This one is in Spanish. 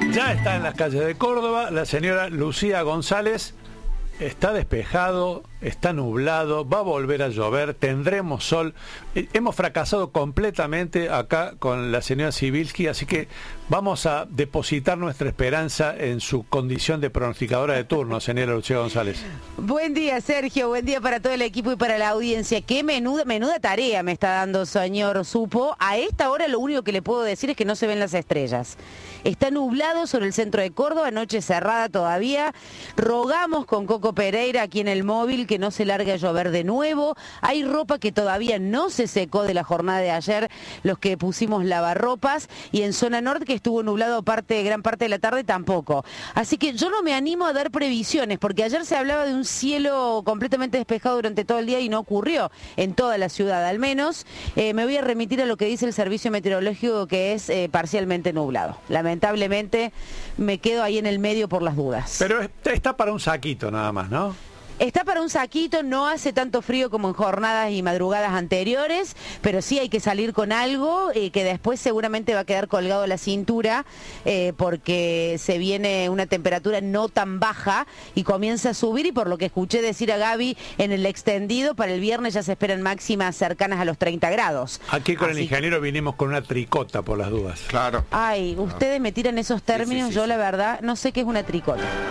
Ya está en las calles de Córdoba la señora Lucía González. Está despejado, está nublado, va a volver a llover, tendremos sol. Hemos fracasado completamente acá con la señora Sibilski, así que vamos a depositar nuestra esperanza en su condición de pronosticadora de turno, señora Lucía González. Buen día, Sergio, buen día para todo el equipo y para la audiencia. Qué menuda tarea me está dando, señor Supo. A esta hora lo único que le puedo decir es que no se ven las estrellas. Está nublado sobre el centro de Córdoba, noche cerrada todavía. Rogamos con Coco Pereira aquí en el móvil que no se largue a llover de nuevo. Hay ropa que todavía no se secó de la jornada de ayer, los que pusimos lavarropas, y en zona norte, que estuvo nublado gran parte de la tarde, tampoco. Así que yo no me animo a dar previsiones, porque ayer se hablaba de un cielo completamente despejado durante todo el día y no ocurrió en toda la ciudad, al menos. Me voy a remitir a lo que dice el servicio meteorológico, que es parcialmente nublado. Lamentablemente me quedo ahí en el medio por las dudas. Pero está para un saquito nada más, ¿no? Está para un saquito, no hace tanto frío como en jornadas y madrugadas anteriores, pero sí hay que salir con algo que después seguramente va a quedar colgado a la cintura porque se viene una temperatura no tan baja y comienza a subir, y por lo que escuché decir a Gaby en el extendido, para el viernes ya se esperan máximas cercanas a los 30 grados. Aquí con el ingeniero vinimos con una tricota por las dudas. Claro. Ay, ustedes me tiran esos términos, sí. Yo la verdad no sé qué es una tricota.